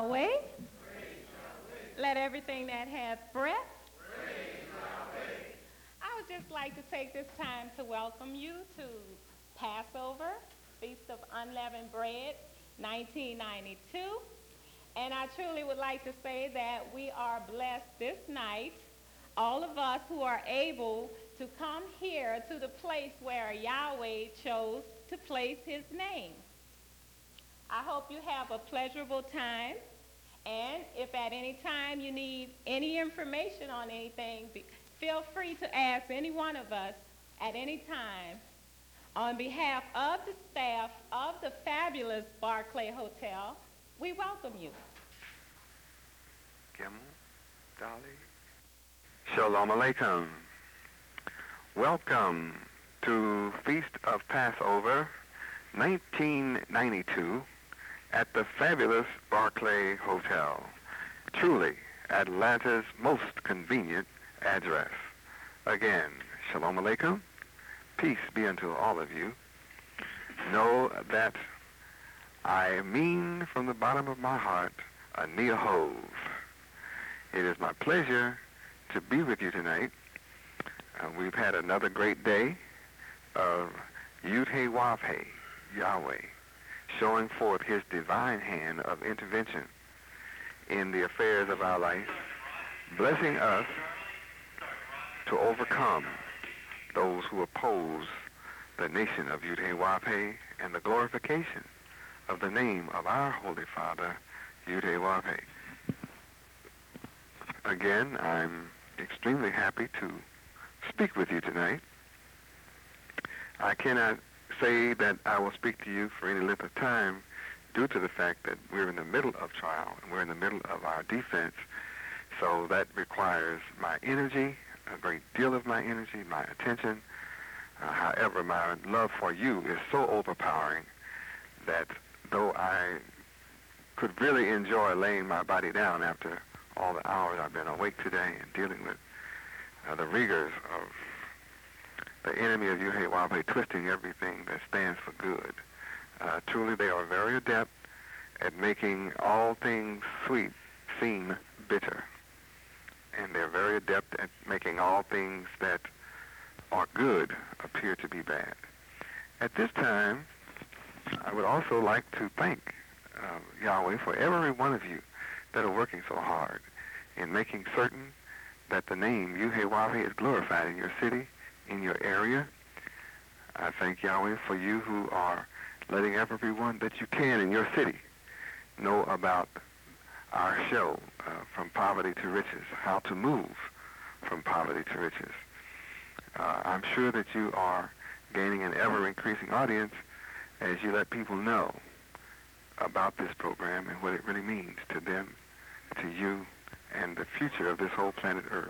Yahweh. Let everything that hath breath. I would just like to take this time to welcome you to Passover, Feast of Unleavened Bread, 1992. And I truly would like to say that we are blessed this night, all of us who are able to come here to the place where Yahweh chose to place his name. I hope you have a pleasurable time, and if at any time you need any information on anything, feel free to ask any one of us at any time. On behalf of the staff of the fabulous Barclay Hotel, we welcome you. Shalom Aleichem. Welcome to Feast of Passover 1992 at the fabulous Barclay Hotel. Truly, Atlanta's most convenient address. Again, Shalom Aleichem. Peace be unto all of you. Know that I mean from the bottom of my heart a Neahov. It is my pleasure to be with you tonight. We've had another great day of Yud-Heh-Wav-Heh, Yahweh, showing forth his divine hand of intervention in the affairs of our life, blessing us to overcome those who oppose the nation of Yud-Heh-Wav-Heh and the glorification of the name of our Holy Father, Yud-Heh-Wav-Heh. Again, I'm extremely happy to speak with you tonight. I cannot say that I will speak to you for any length of time due to the fact that we're in the middle of trial and we're in the middle of our defense. So that requires my energy, a great deal of my energy, my attention. However, my love for you is so overpowering that though I could really enjoy laying my body down after all the hours I've been awake today and dealing with the rigors of the enemy of Yud-Heh-Wav-Heh twisting everything that stands for good. Truly, they are very adept at making all things sweet seem bitter. And they're very adept at making all things that are good appear to be bad. At this time, I would also like to thank Yahweh for every one of you that are working so hard in making certain that the name Yud-Heh-Wav-Heh is glorified in your city, in your area. I thank Yahweh for you who are letting everyone that you can in your city know about our show, From Poverty to Riches, how to move from poverty to riches. I'm sure that you are gaining an ever-increasing audience as you let people know about this program and what it really means to them, to you, and the future of this whole planet Earth.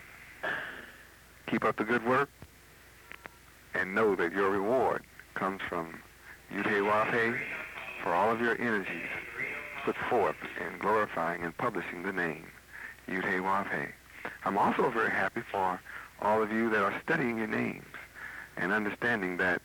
Keep up the good work and know that your reward comes from Yud-Heh-Wav-Heh for all of your energies put forth in glorifying and publishing the name Yud-Heh-Wav-Heh. I'm also very happy for all of you that are studying your names and understanding that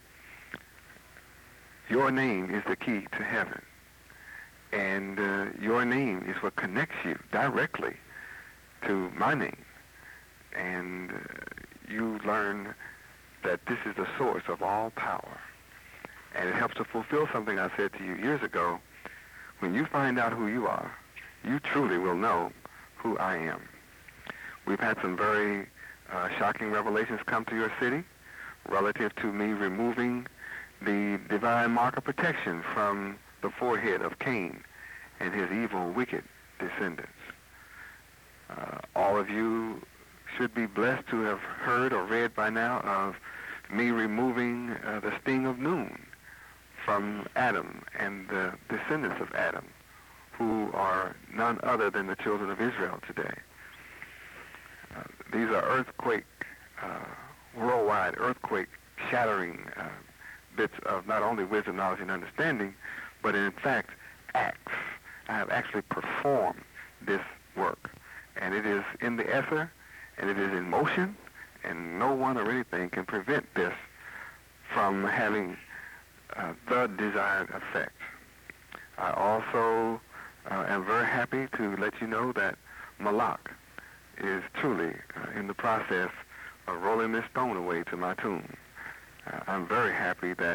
your name is the key to heaven. And your name is what connects you directly to my name. And you learn that this is the source of all power. And it helps to fulfill something I said to you years ago. When you find out who you are, you truly will know who I am. We've had some very shocking revelations come to your city relative to me removing the divine mark of protection from the forehead of Cain and his evil, wicked descendants. All of you should be blessed to have heard or read by now of me removing the sting of Nun from Adam and the descendants of Adam, who are none other than the children of Israel today. These are worldwide earthquake-shattering bits of not only wisdom, knowledge, and understanding, but in fact, acts. I have actually performed this work. And it is in the ether, and it is in motion, and no one or anything can prevent this from having the desired effect. I also am very happy to let you know that Malak is truly in the process of rolling this stone away to my tomb. I'm very happy that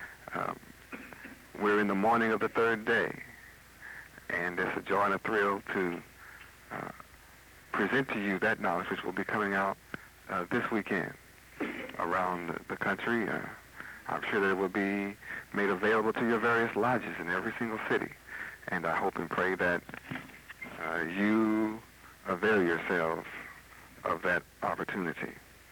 we're in the morning of the third day, and it's a joy and a thrill to present to you that knowledge which will be coming out this weekend around the country. I'm sure that it will be made available to your various lodges in every single city, and I hope and pray that you avail yourselves of that opportunity.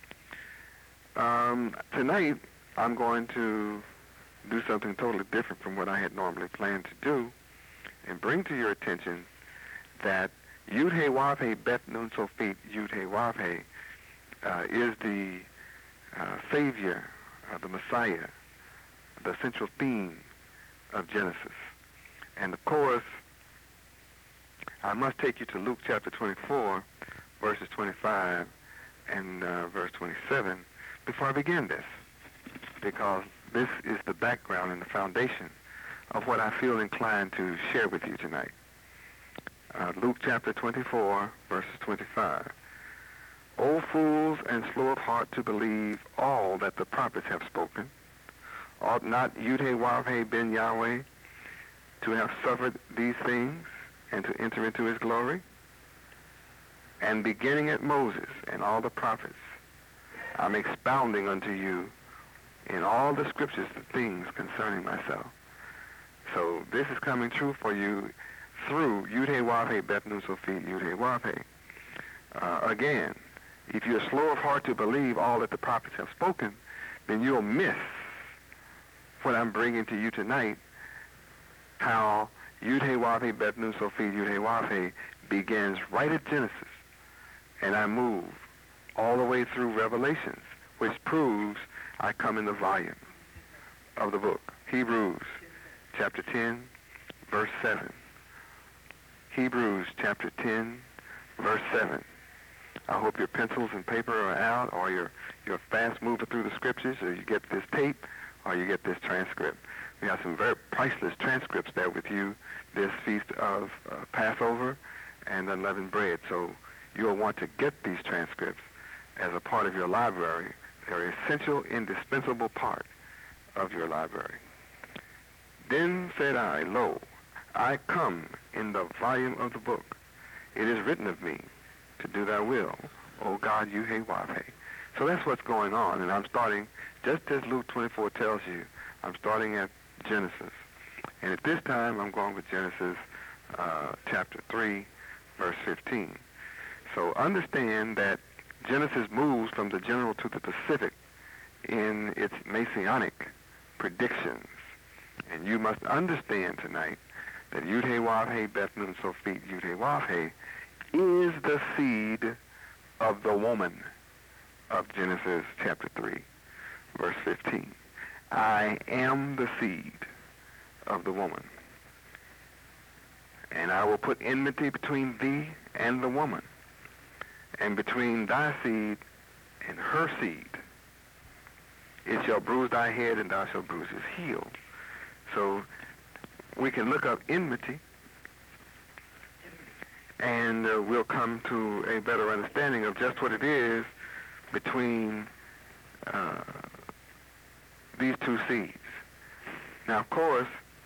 Tonight, I'm going to do something totally different from what I had normally planned to do, and bring to your attention that Yud-Heh-Wav-Heh Bet Nun Sofit Yud-Heh-Wav-Heh is the Savior, the Messiah, the central theme of Genesis. And of course, I must take you to Luke chapter 24, verses 25 and verse 27 before I begin this, because this is the background and the foundation of what I feel inclined to share with you tonight. Luke chapter 24, verses 25. O fools and slow of heart to believe all that the prophets have spoken, ought not Yud-Heh-Wav-Heh ben Yahweh to have suffered these things and to enter into his glory? And beginning at Moses and all the prophets, I'm expounding unto you in all the scriptures the things concerning myself. So this is coming true for you through Yud-Heh-Wav-Heh Bet Nun Sofit Yud-Heh-Wav-Heh. Again, if you're slow of heart to believe all that the prophets have spoken, then you'll miss what I'm bringing to you tonight, how Yud-Heh-Wav-Heh Bet Nun Sofit Yud-Heh-Wav-Heh begins right at Genesis, and I move all the way through Revelations, which proves I come in the volume of the book. Hebrews chapter 10, verse 7. Hebrews chapter 10, verse 7. I hope your pencils and paper are out, or you're fast moving through the scriptures, or you get this tape, or you get this transcript. We have some very priceless transcripts there with you this feast of Passover and unleavened bread. So you'll want to get these transcripts as a part of your library. They're an essential, indispensable part of your library. Then said I, Lo, I come in the volume of the book. It is written of me to do thy will, O God, Yud-Heh-Wav-Heh. So that's what's going on, and I'm starting, just as Luke 24 tells you, I'm starting at Genesis. And at this time, I'm going with Genesis chapter 3, verse 15. So understand that Genesis moves from the general to the specific in its messianic predictions. And you must understand tonight that Yud-Heh-Wav-Heh Bet Nun Sofit Yud-Heh-Wav-Heh is the seed of the woman of Genesis chapter 3, verse 15. I am the seed of the woman, and I will put enmity between thee and the woman, and between thy seed and her seed. It shall bruise thy head, and thou shalt bruise his heel. So we can look up enmity, and we'll come to a better understanding of just what it is between these two seeds. Now, of course,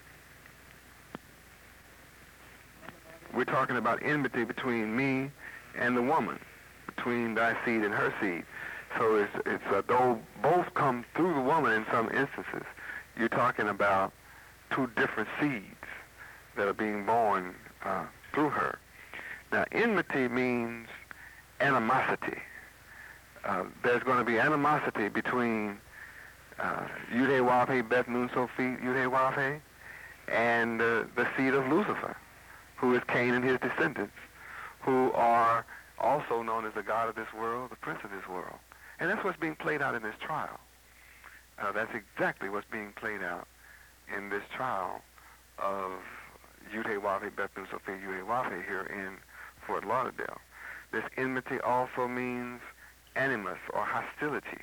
we're talking about enmity between me and the woman, between thy seed and her seed. So it's though both come through the woman in some instances, you're talking about two different seeds that are being born through her. Now, enmity means animosity. There's going to be animosity between Yud-Heh-Wav-Heh Bet Nun Sofit Yud-Heh-Wav-Heh and the seed of Lucifer, who is Cain and his descendants, who are also known as the God of this world, the prince of this world. And that's what's being played out in this trial. That's exactly what's being played out in this trial of Yud-Heh-Wav-Heh Bet Nun Sofit Yud-Heh-Wav-Heh here in Fort Lauderdale. This enmity also means animus or hostility.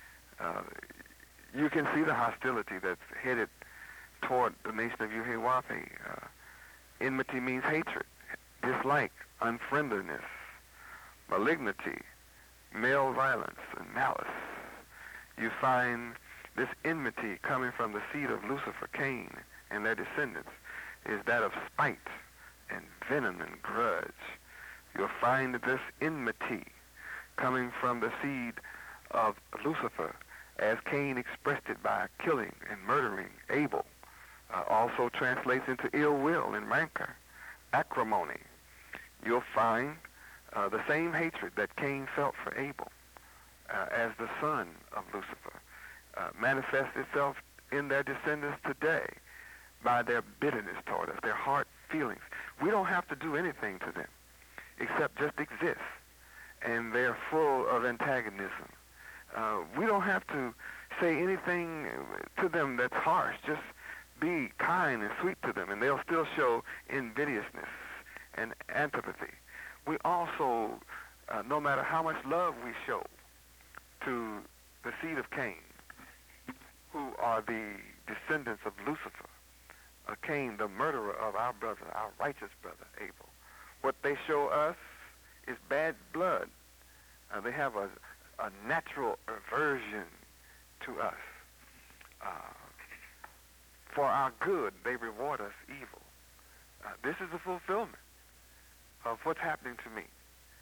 You can see the hostility that's headed toward the nation of Yud-Heh-Wav-Heh. Enmity means hatred, dislike, unfriendliness, malignity, male violence, and malice. You find this enmity coming from the seed of Lucifer, Cain, and their descendants is that of spite and venom and grudge. You'll find this enmity coming from the seed of Lucifer, as Cain expressed it by killing and murdering Abel. Also translates into ill will and rancor, acrimony. You'll find the same hatred that Cain felt for Abel as the son of Lucifer manifests itself in their descendants today by their bitterness toward us, their hard feelings. We don't have to do anything to them except just exist, and they're full of antagonism. We don't have to say anything to them that's harsh. Just be kind and sweet to them, and they'll still show invidiousness and antipathy. We also, no matter how much love we show to the seed of Cain, who are the descendants of Lucifer, Cain, the murderer of our brother, our righteous brother, Abel, what they show us is bad blood. They have a natural aversion to us. For our good, they reward us evil. This is the fulfillment of what's happening to me.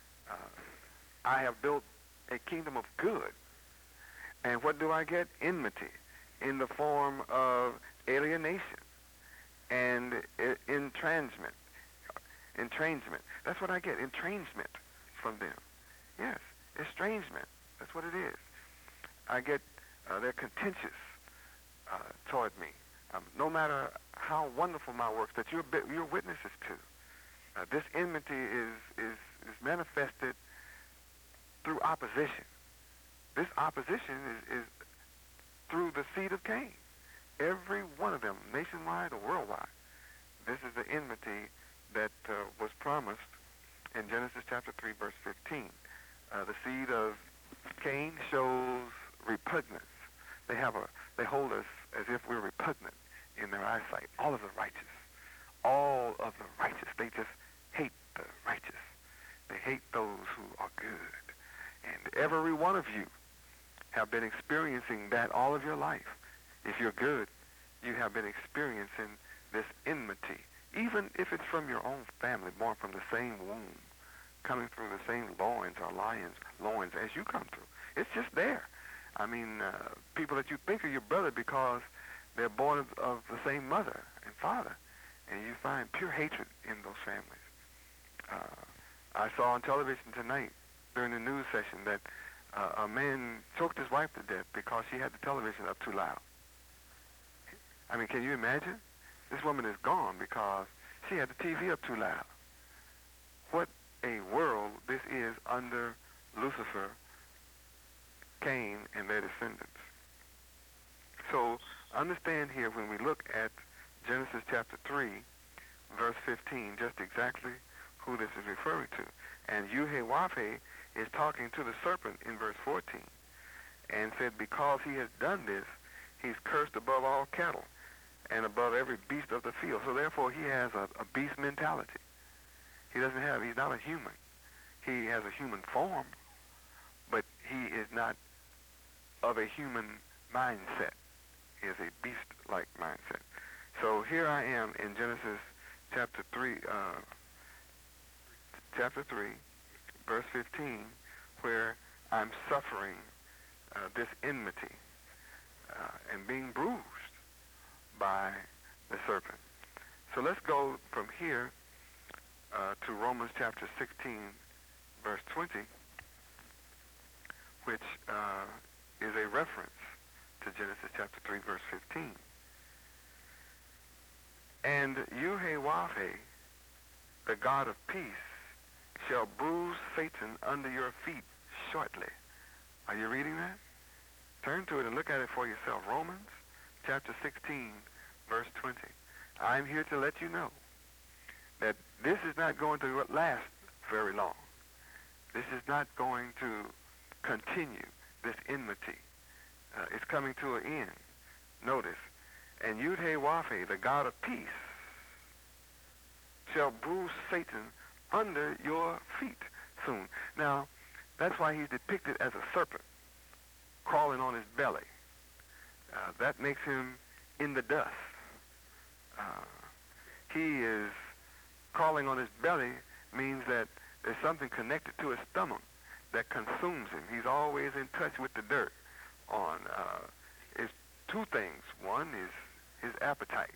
I have built a kingdom of good. And what do I get? Enmity in the form of alienation and estrangement. That's what I get, estrangement from them. Yes, estrangement. That's what it is. I get, they're contentious toward me. No matter how wonderful my works that you're witnesses to, this enmity is manifested through opposition. This opposition is through the seed of Cain. Every one of them, nationwide or worldwide. This is the enmity that was promised in Genesis chapter 3, verse 15. The seed of Cain shows repugnance. They hold us as if we're repugnant in their eyesight. All of the righteous, they just hate the righteous. They hate those who are good. And every one of you have been experiencing that all of your life. If you're good, you have been experiencing this enmity, even if it's from your own family, born from the same womb, coming through the same loins or lions' loins as you come through. It's just there. I mean, people that you think are your brother because they're born of the same mother and father, and you find pure hatred in those families. I saw on television tonight during the news session that a man choked his wife to death because she had the television up too loud. I mean, can you imagine? This woman is gone because she had the TV up too loud. What a world this is under Lucifer, Cain, and their descendants. So understand here when we look at Genesis chapter 3, verse 15, just exactly who this is referring to. And Yuhewaphe is talking to the serpent in verse 14 and said, because he has done this, he's cursed above all cattle and above every beast of the field. So therefore he has a beast mentality. He's not a human. He has a human form, but he is not of a human mindset. He has a beast-like mindset. So here I am in Genesis chapter 3, verse 15, where I'm suffering this enmity and being bruised by the serpent. So let's go from here to Romans chapter 16, verse 20, which is a reference to Genesis chapter 3, verse 15. And Yuhewaphe, the God of peace, shall bruise Satan under your feet shortly. Are you reading that? Turn to it and look at it for yourself. Romans chapter 16, verse 20. I'm here to let you know that this is not going to last very long. This is not going to continue, this enmity. It's coming to an end. Notice, and Yud-Heh-Waphe, the God of peace, shall bruise Satan under your feet soon. Now, that's why he's depicted as a serpent crawling on his belly. That makes him in the dust. He is crawling on his belly means that there's something connected to his stomach that consumes him. He's always in touch with the dirt. It's two things. One is his appetite.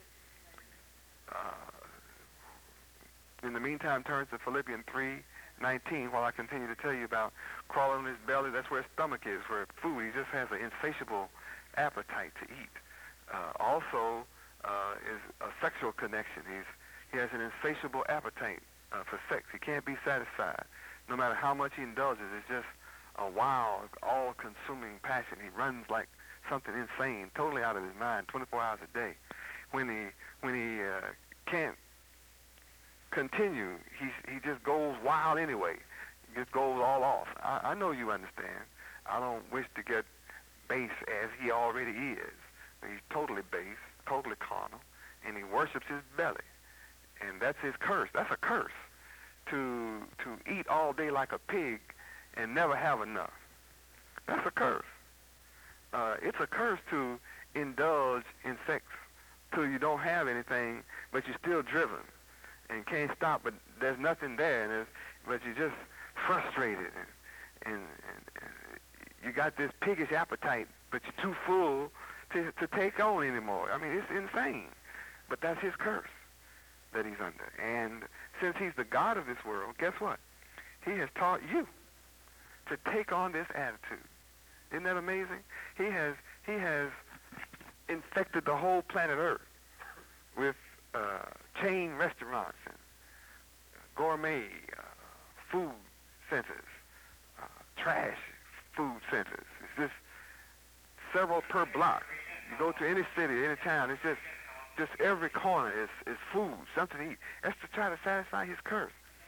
In the meantime, turn to Philippians 3:19 while I continue to tell you about crawling on his belly. That's where his stomach is, where food. He just has an insatiable appetite to eat. Also is a sexual connection. He has an insatiable appetite for sex. He can't be satisfied. No matter how much he indulges, it's just a wild, all-consuming passion. He runs like something insane, totally out of his mind, 24 hours a day. When he can't continue, he just goes wild anyway. He just goes all off. I know you understand. I don't wish to get base as he already is. He's totally base, totally carnal, and he worships his belly. And that's his curse. That's a curse. To eat all day like a pig and never have enough. That's a curse. It's a curse to indulge in sex till you don't have anything, but you're still driven and can't stop, but there's nothing there, but you're just frustrated, and you got this piggish appetite, but you're too full to take on anymore. I mean, it's insane, but that's his curse that he's under. And since he's the God of this world, guess what? He has taught you to take on this attitude. Isn't that amazing? He has infected the whole planet Earth with chain restaurants and gourmet food centers, trash food centers. It's just several per block. You go to any city, any town, it's just every corner is food, something to eat. That's to try to satisfy his curse.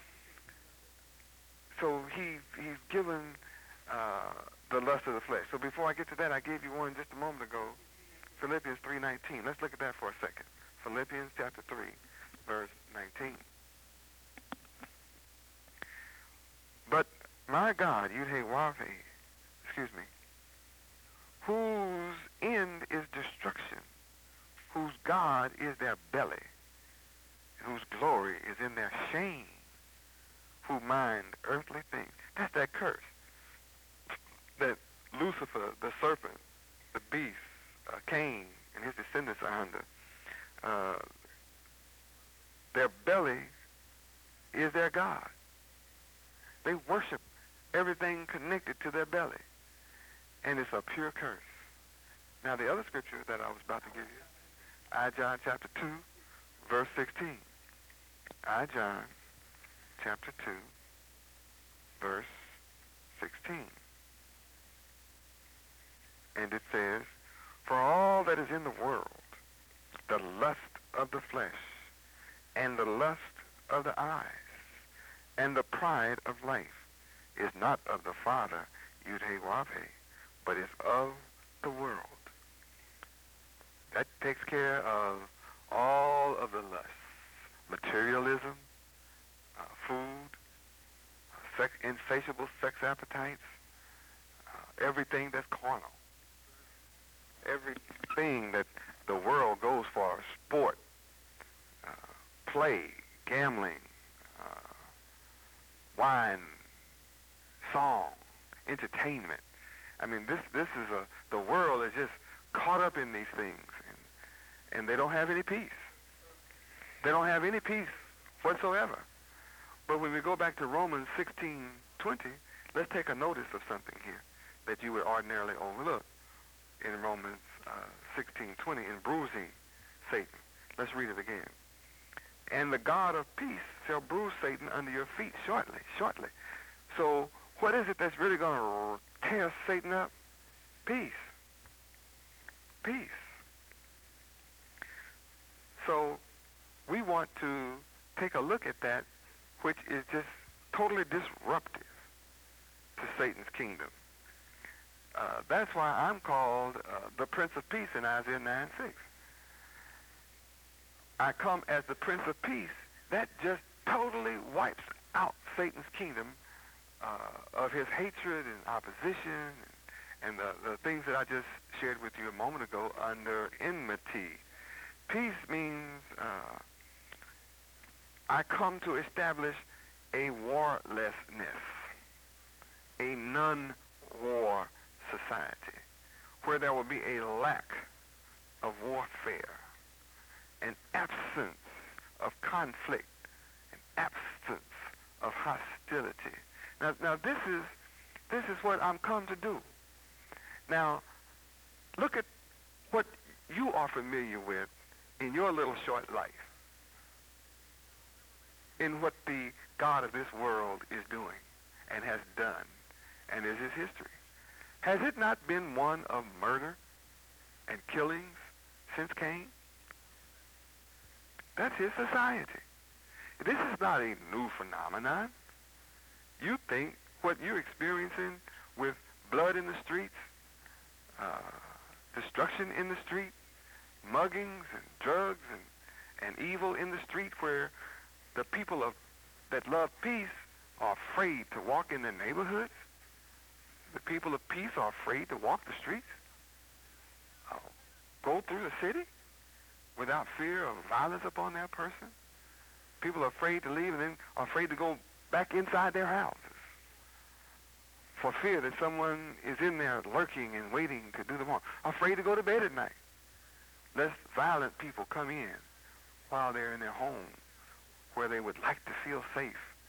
So he's given the lust of the flesh. So before I get to that, I gave you one just a moment ago, Philippians 3:19. Let's look at that for a second. Philippians chapter 3, verse 19. But my God, whose end is destruction, whose God is their belly, whose glory is in their shame, who mind earthly things. That's that curse that Lucifer, the serpent, the beast, Cain, and his descendants are under. Their belly is their God. They worship everything connected to their belly, and it's a pure curse. Now, the other scripture that I was about to give you, John chapter 2, verse 16. John chapter 2, verse 16. And it says, for all that is in the world, the lust of the flesh, and the lust of the eyes, and the pride of life, is not of the Father, Yud-Heh-Wav-Heh, but is of the world. That takes care of all of the lusts. Materialism, food, insatiable sex appetites, everything that's carnal. Everything that the world goes for, sport, play, gambling, wine, song, entertainment. I mean, this is the world is just caught up in these things, and they don't have any peace. They don't have any peace whatsoever. But when we go back to Romans 16:20, let's take a notice of something here that you would ordinarily overlook in Romans 16:20, in bruising Satan. Let's read it again. And the God of peace shall bruise Satan under your feet shortly. So what is it that's really going to tear Satan up? Peace. Peace. So we want to take a look at that, which is just totally disruptive to Satan's kingdom. That's why I'm called the Prince of Peace in Isaiah 9:6. I come as the Prince of Peace that just totally wipes out Satan's kingdom of his hatred and opposition and the things that I just shared with you a moment ago under enmity. Peace means I come to establish a warlessness, a non-war society, where there will be a lack of warfare, an absence of conflict, an absence of hostility. Now this is what I'm come to do. Now, look at what you are familiar with in your little short life, in what the God of this world is doing and has done and is his history. Has it not been one of murder and killings since Cain? That's his society. This is not a new phenomenon. You think what you're experiencing with blood in the streets, destruction in the street, muggings and drugs and evil in the street, where the people that love peace are afraid to walk in their neighborhoods. The people of peace are afraid to walk the streets, go through the city without fear of violence upon their person. People are afraid to leave and then are afraid to go back inside their houses for fear that someone is in there lurking and waiting to do them harm. Afraid to go to bed at night, lest violent people come in while they're in their homes where they would like to feel safe.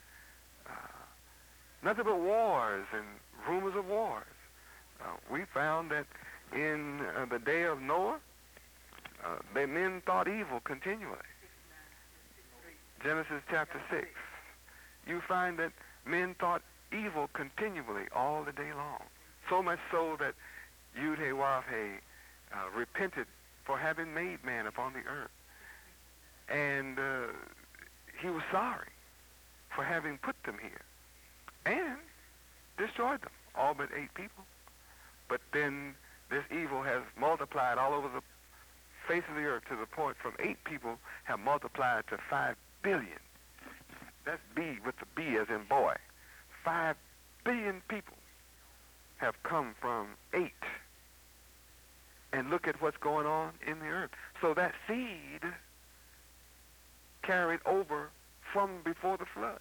Nothing but wars and rumors of wars. We found that in the day of Noah, the men thought evil continually. Genesis chapter 6. You find that men thought evil continually all the day long. So much so that Yud-Heh-Wav-Heh repented for having made man upon the earth. And he was sorry for having put them here and destroyed them, all but 8 people. But then this evil has multiplied all over the face of the earth to the point from 8 people have multiplied to 5 billion. That's B with the B as in boy. 5 billion people have come from 8. And look at what's going on in the earth. So that seed carried over from before the flood.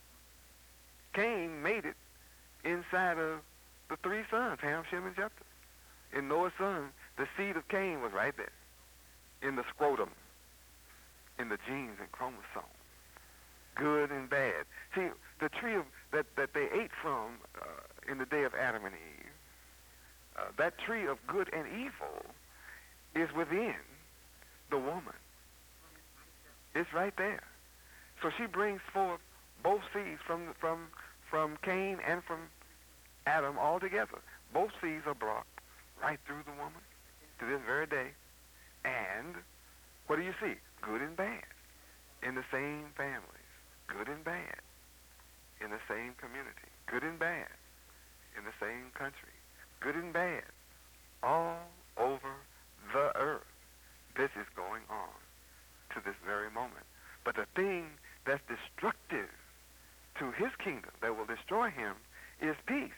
Cain made it inside of the 3 sons, Ham, Shem, and Japheth. In Noah's son, the seed of Cain was right there, in the scrotum, in the genes and chromosomes, good and bad. See, the tree that they ate from in the day of Adam and Eve, that tree of good and evil is within the woman. It's right there. So she brings forth both seeds from Cain and from Adam all together. Both seeds are brought right through the woman to this very day. And what do you see? Good and bad in the same families. Good and bad in the same community. Good and bad in the same country. Good and bad all over the earth. This is going on to this very moment. But the thing that's destructive to his kingdom, that will destroy him, is peace.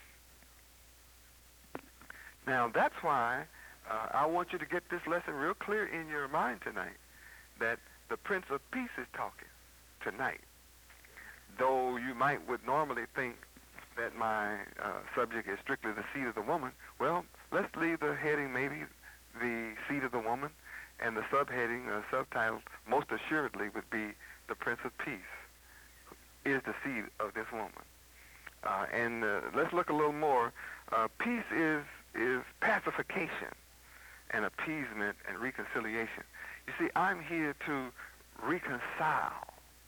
Now, that's why I want you to get this lesson real clear in your mind tonight, that the Prince of Peace is talking tonight. Though you would normally think that my subject is strictly the seed of the woman, well, let's leave the heading maybe the seed of the woman, and the subheading, subtitle, most assuredly would be the Prince of Peace is the seed of this woman. And let's look a little more. Peace is pacification and appeasement and reconciliation. You see, I'm here to reconcile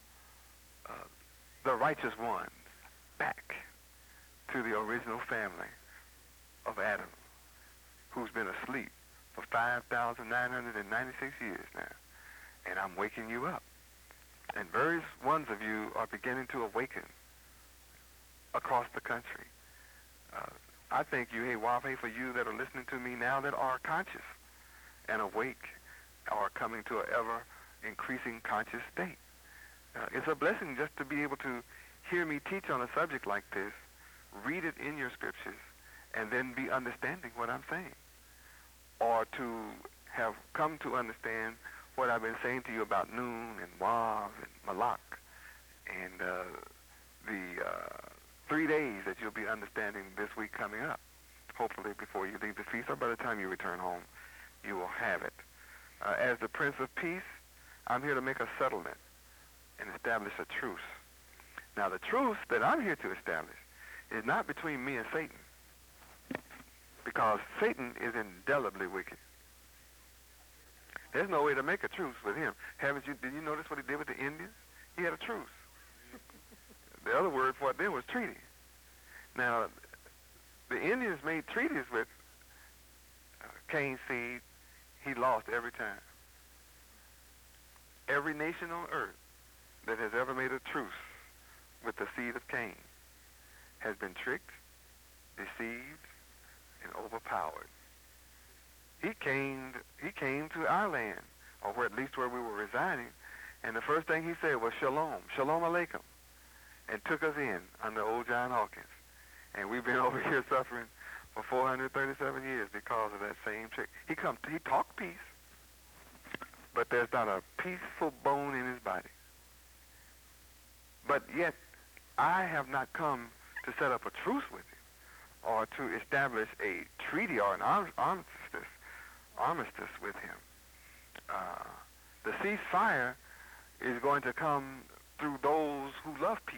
the righteous ones back to the original family of Adam, who's been asleep for 5,996 years now. And I'm waking you up. And various ones of you are beginning to awaken across the country. I thank you, hey, Wafe, for you that are listening to me now that are conscious and awake, are coming to an ever-increasing conscious state. It's a blessing just to be able to hear me teach on a subject like this, read it in your scriptures, and then be understanding what I'm saying, or to have come to understand what I've been saying to you about Noon and Wav and Malak and the 3 days that you'll be understanding this week coming up. Hopefully before you leave the feast or by the time you return home, you will have it. As the Prince of Peace, I'm here to make a settlement and establish a truce. Now, the truce that I'm here to establish is not between me and Satan, because Satan is indelibly wicked. There's no way to make a truce with him. Did you notice what he did with the Indians? He had a truce. The other word for it then was treaty. Now, the Indians made treaties with Cain's seed. He lost every time. Every nation on earth that has ever made a truce with the seed of Cain has been tricked, deceived, and overpowered. He came to our land, or where, at least where we were residing, and the first thing he said was shalom, shalom alaikum, and took us in under old John Hawkins. And we've been over here suffering for 437 years because of that same trick. He talked peace, but there's not a peaceful bone in his body. But yet, I have not come to set up a truce with him or to establish a treaty or an armistice with him. The ceasefire is going to come through those who love peace.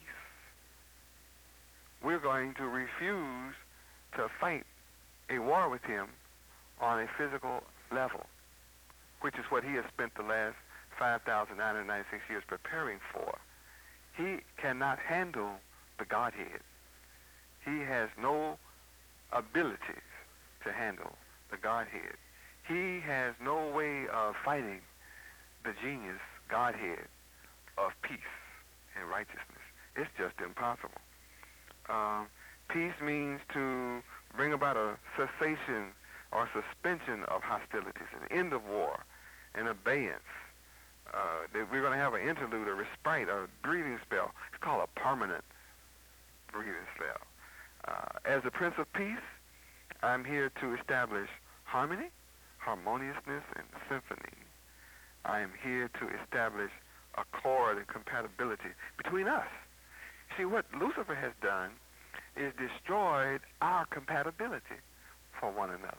We're going to refuse to fight a war with him on a physical level, which is what he has spent the last 5,996 years preparing for. He cannot handle the Godhead. He has no abilities to handle the Godhead. He has no way of fighting the genius Godhead of peace and righteousness. It's just impossible. Peace means to bring about a cessation or suspension of hostilities, an end of war, an abeyance. We're going to have an interlude, a respite, a breathing spell. It's called a permanent breathing spell. As the Prince of Peace, I'm here to establish harmony, harmoniousness, and symphony. I am here to establish accord and compatibility between us. See, what Lucifer has done is destroyed our compatibility for one another.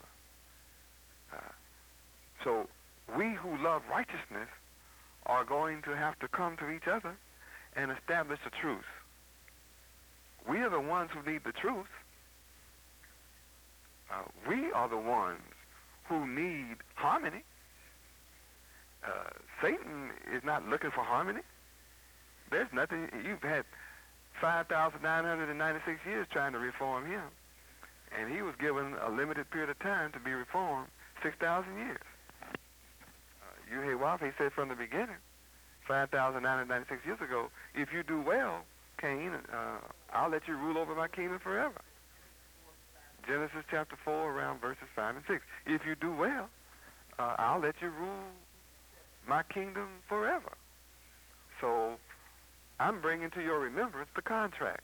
So we who love righteousness are going to have to come to each other and establish a truce. We are the ones who need the truth. We are the ones who need harmony. Satan is not looking for harmony. There's nothing. You've had 5,996 years trying to reform him, and he was given a limited period of time to be reformed, 6,000 years. Yuhei said from the beginning, 5,996 years ago, if you do well, Cain, I'll let you rule over my kingdom forever. Genesis chapter 4, around verses 5 and 6. If you do well, I'll let you rule my kingdom forever. So I'm bringing to your remembrance the contract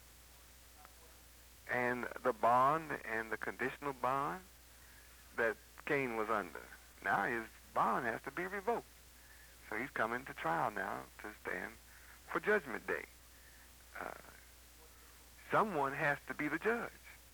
and the bond and the conditional bond that Cain was under. Now his bond has to be revoked. So he's coming to trial now to stand for Judgment Day. Someone has to be the judge.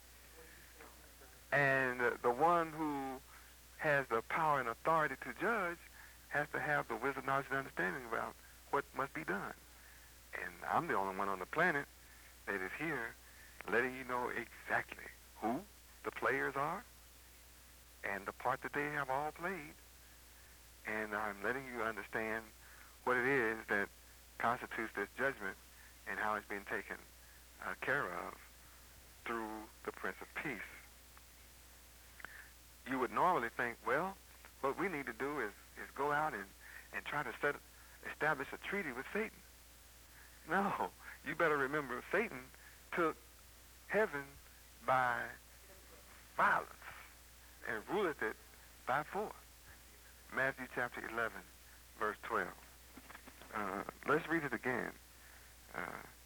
And the one who has the power and authority to judge has to have the wisdom, knowledge, and understanding about what must be done. And I'm the only one on the planet that is here letting you know exactly who the players are and the part that they have all played. And I'm letting you understand what it is that constitutes this judgment and how it's being taken care of through the Prince of Peace. You would normally think, well, what we need to do is go out and try to establish a treaty with Satan. No, you better remember Satan took heaven by violence and ruleth it by force. Matthew chapter 11, verse 12. Let's read it again. Uh,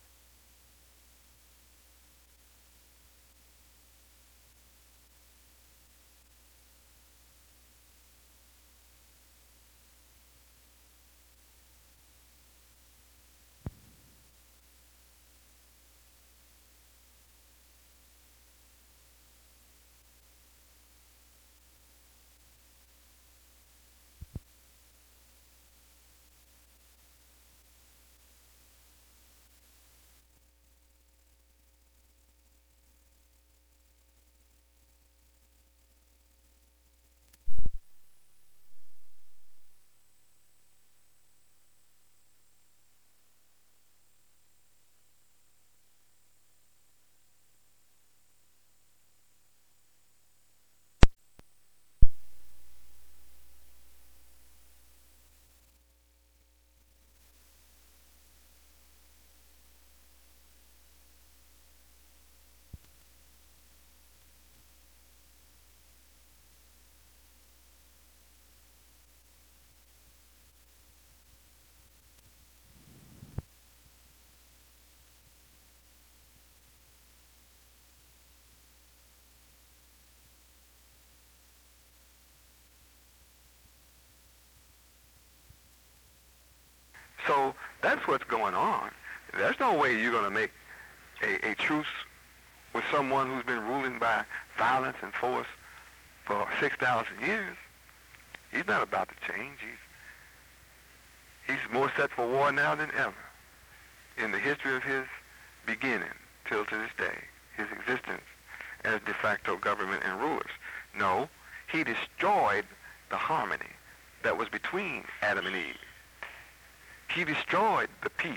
so that's what's going on. There's no way you're going to make a truce with someone who's been ruling by violence and force for 6,000 years. He's not about to change. He's more set for war now than ever in the history of his beginning till to this day, his existence as de facto government and rulers. No, he destroyed the harmony that was between Adam and Eve. He destroyed the peace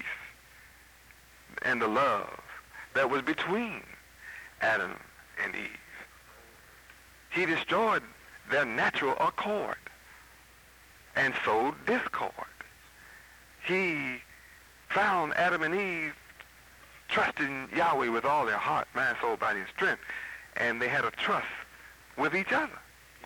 and the love that was between Adam and Eve. He destroyed their natural accord and sowed discord. He found Adam and Eve trusting Yahweh with all their heart, mind, soul, body, and strength, and they had a trust with each other.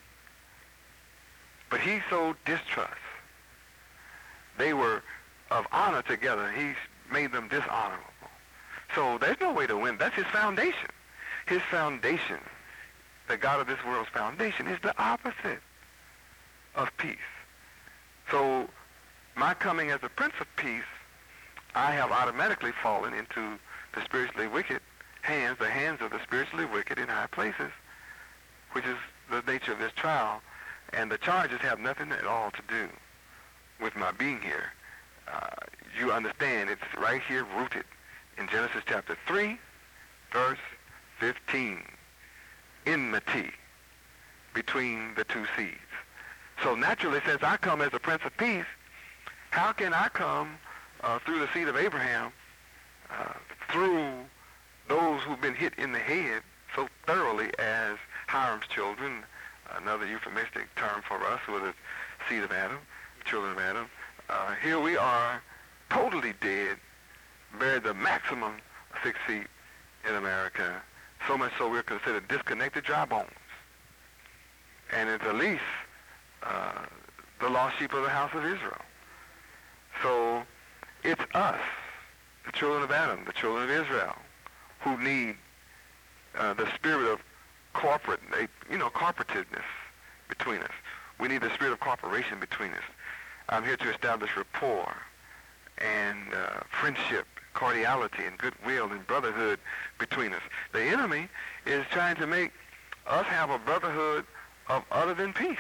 But he sowed distrust. They were of honor together. He made them dishonorable. So there's no way to win. That's his foundation. His foundation, the God of this world's foundation, is the opposite of peace. So my coming as the Prince of Peace, I have automatically fallen into the spiritually wicked hands, the hands of the spiritually wicked in high places, which is the nature of this trial. And the charges have nothing at all to do with my being here. You understand, it's right here rooted in Genesis chapter 3, verse 15. Enmity between the two seeds. So naturally, since I come as the Prince of Peace, how can I come through the seed of Abraham, through those who've been hit in the head so thoroughly as Hiram's children, another euphemistic term for us, who are the seed of Adam, children of Adam. Here we are, totally dead, buried the maximum 6 feet in America, so much so we're considered disconnected dry bones. And it's at least the lost sheep of the house of Israel. So it's us, the children of Adam, the children of Israel, who need the spirit of corporativeness between us. We need the spirit of cooperation between us. I'm here to establish rapport and friendship, cordiality, and goodwill and brotherhood between us. The enemy is trying to make us have a brotherhood of other than peace.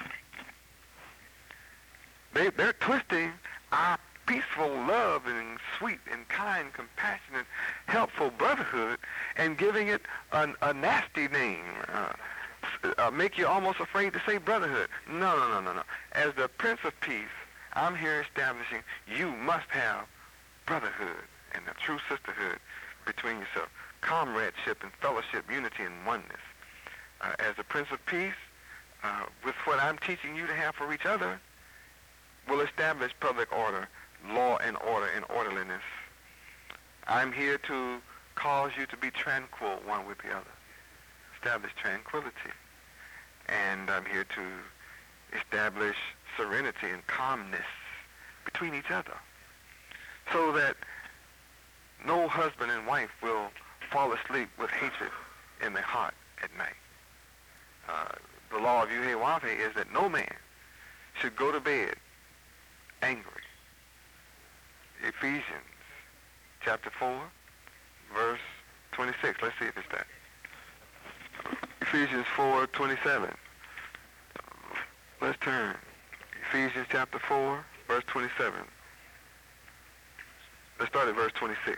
They're twisting our peaceful love and sweet and kind, compassionate, helpful brotherhood and giving it a nasty name, make you almost afraid to say brotherhood. No. As the Prince of Peace, I'm here establishing you must have brotherhood and a true sisterhood between yourself, comradeship and fellowship, unity and oneness. As the Prince of Peace, with what I'm teaching you to have for each other, will establish public order, law and order and orderliness. I'm here to cause you to be tranquil one with the other, establish tranquility. And I'm here to establish serenity and calmness between each other, so that no husband and wife will fall asleep with hatred in their heart at night. The law of Yuhewafe is that no man should go to bed angry. Ephesians chapter 4, verse 26. Let's see if it's that. Ephesians 4:27. Let's turn. Ephesians chapter 4, verse 27. Let's start at verse 26.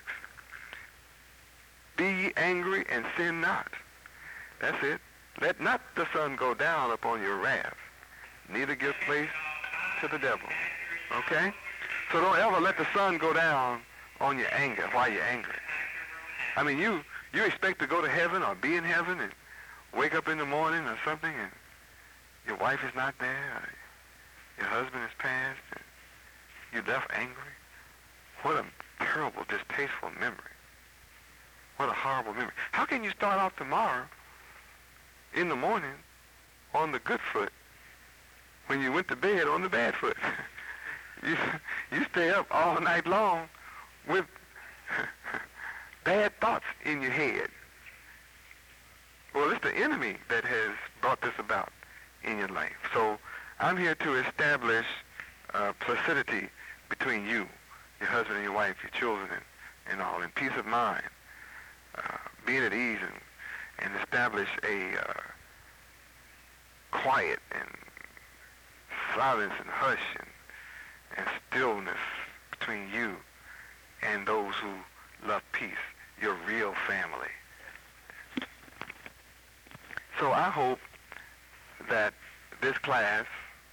Be ye angry and sin not. That's it. Let not the sun go down upon your wrath, neither give place to the devil. Okay? So don't ever let the sun go down on your anger while you're angry. I mean, you expect to go to heaven or be in heaven and wake up in the morning or something and your wife is not there, or your husband has passed, and you left angry. What a terrible, distasteful memory. What a horrible memory. How can you start off tomorrow in the morning on the good foot when you went to bed on the bad foot? You stay up all night long with bad thoughts in your head. Well, it's the enemy that has brought this about in your life. So I'm here to establish placidity between you, your husband and your wife, your children, and all, and peace of mind, being at ease, and establish a quiet and silence and hush and stillness between you and those who love peace, your real family. So I hope that this class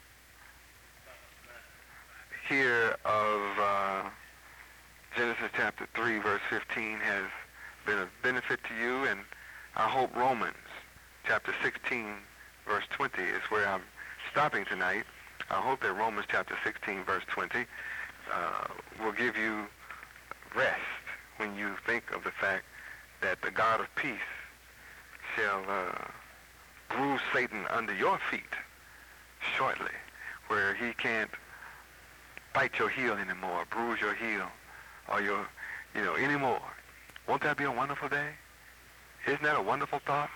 here of Genesis chapter 3, verse 15 has been of benefit to you, and I hope Romans chapter 16, verse 20 is where I'm stopping tonight. I hope that Romans chapter 16, verse 20 will give you rest when you think of the fact that the God of peace shall bruise Satan under your feet shortly, where he can't bite your heel anymore, bruise your heel, or your, anymore. Won't that be a wonderful day? Isn't that a wonderful thought?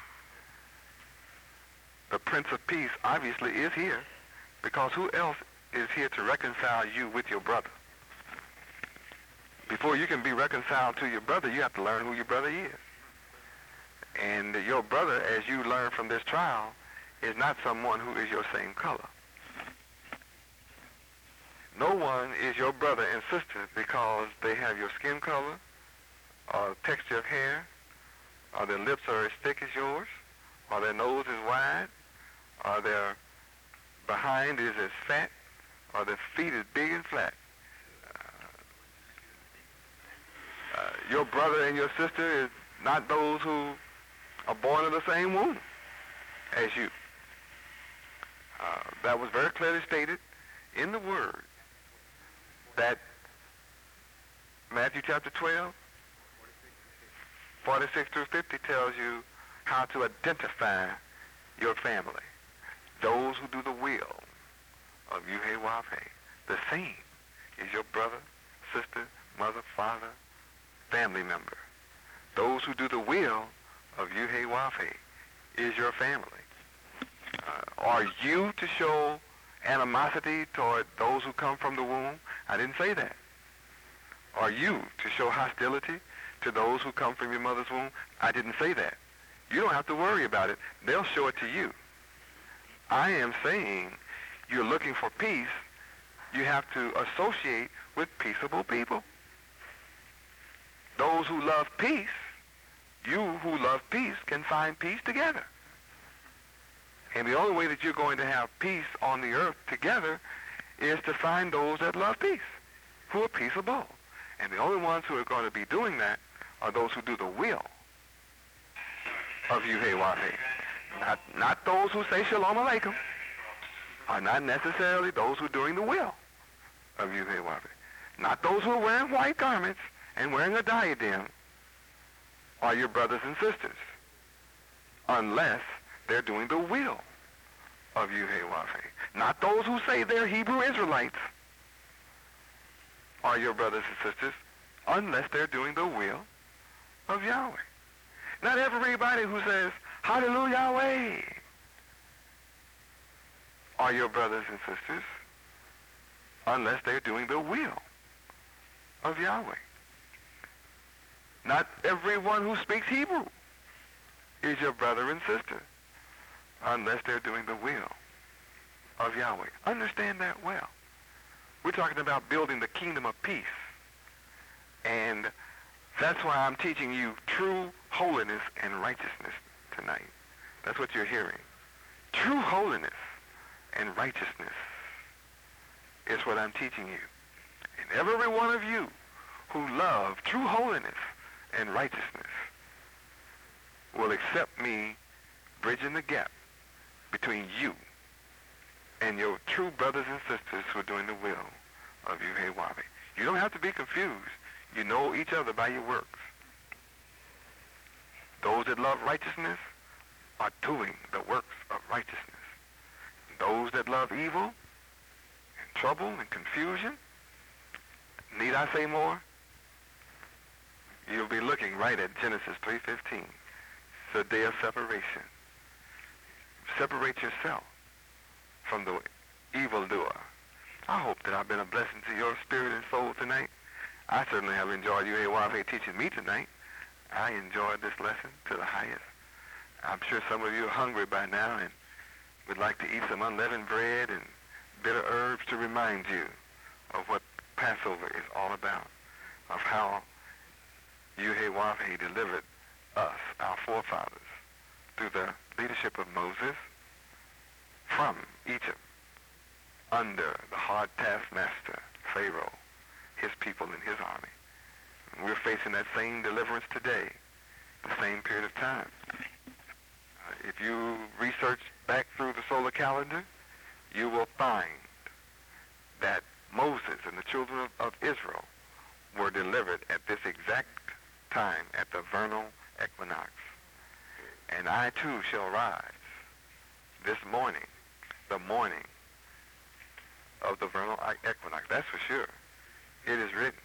The Prince of Peace obviously is here, because who else is here to reconcile you with your brother? Before you can be reconciled to your brother, you have to learn who your brother is. And your brother, as you learn from this trial, is not someone who is your same color. No one is your brother and sister because they have your skin color, or texture of hair, or their lips are as thick as yours, or their nose is wide, or their behind is as fat, or their feet is big and flat. Your brother and your sister is not those who are born in the same womb as you. That was very clearly stated in the Word, that Matthew chapter 12, 46 through 50 tells you how to identify your family. Those who do the will of Yuhewafe. The same is your brother, sister, mother, father, family member. Those who do the will of Yuhewafe is your family. Are you to show animosity toward those who come from the womb? I didn't say that. Are you to show hostility to those who come from your mother's womb? I didn't say that. You don't have to worry about it. They'll show it to you. I am saying you're looking for peace. You have to associate with peaceable people. Those who love peace, you who love peace can find peace together. And the only way that you're going to have peace on the earth together is to find those that love peace, who are peaceable. And the only ones who are going to be doing that are those who do the will of Yuhewafe. Not those who say Shalom Aleichem, are not necessarily those who are doing the will of Yuhewafe. Not those who are wearing white garments and wearing a diadem are your brothers and sisters, unless they're doing the will of Yuhewafe. Not those who say they're Hebrew Israelites are your brothers and sisters, unless they're doing the will of Yahweh. Not everybody who says, Hallelujah, Yahweh, are your brothers and sisters, unless they're doing the will of Yahweh. Not everyone who speaks Hebrew is your brother and sister, unless they're doing the will of Yahweh. Understand that well. We're talking about building the kingdom of peace. And that's why I'm teaching you true holiness and righteousness tonight. That's what you're hearing. True holiness and righteousness is what I'm teaching you. And every one of you who love true holiness and righteousness will accept me bridging the gap between you and your true brothers and sisters who are doing the will of Yahweh. You don't have to be confused. You know each other by your works. Those that love righteousness are doing the works of righteousness. Those that love evil and trouble and confusion, need I say more? You'll be looking right at Genesis 3:15. It's a day of separation. Separate yourself from the evildoer. I hope that I've been a blessing to your spirit and soul tonight. I certainly have enjoyed you, Yahweh, teaching me tonight. I enjoyed this lesson to the highest. I'm sure some of you are hungry by now and would like to eat some unleavened bread and bitter herbs to remind you of what Passover is all about, of how Yahweh delivered us, our forefathers, through the leadership of Moses from Egypt under the hard taskmaster, Pharaoh, his people and his army. And we're facing that same deliverance today, the same period of time. If you research back through the solar calendar, you will find that Moses and the children of Israel were delivered at this exact time at the vernal equinox. And I too shall rise this morning, the morning of the vernal equinox. That's for sure. It is written.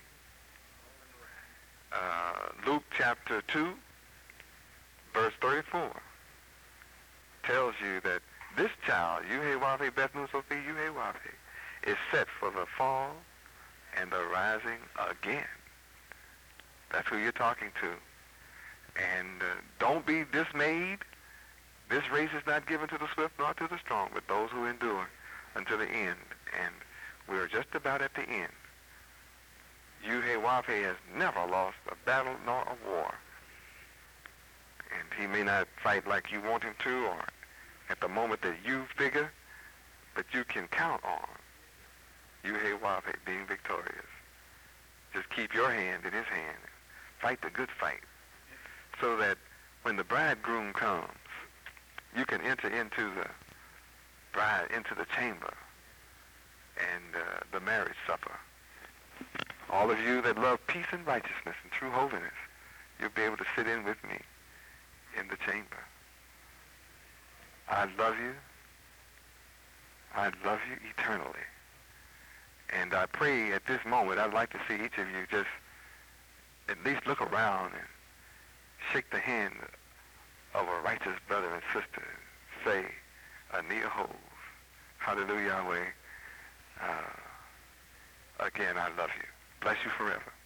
Luke chapter 2, verse 34, tells you that this child, Yahweh Beth Sophie Yahweh, is set for the fall and the rising again. That's who you're talking to. And don't be dismayed. This race is not given to the swift nor to the strong, but those who endure until the end. And we're just about at the end. Yahweh has never lost a battle nor a war. And he may not fight like you want him to or at the moment that you figure, but you can count on Yahweh being victorious. Just keep your hand in his hand. Fight the good fight so that when the bridegroom comes, you can enter into the chamber and the marriage supper. All of you that love peace and righteousness and true holiness, you'll be able to sit in with me in the chamber. I love you. I love you eternally. And I pray at this moment, I'd like to see each of you just at least look around and shake the hand of a righteous brother and sister. Say, Ania Hove, hallelujah, Yahweh. Again, I love you. Bless you forever.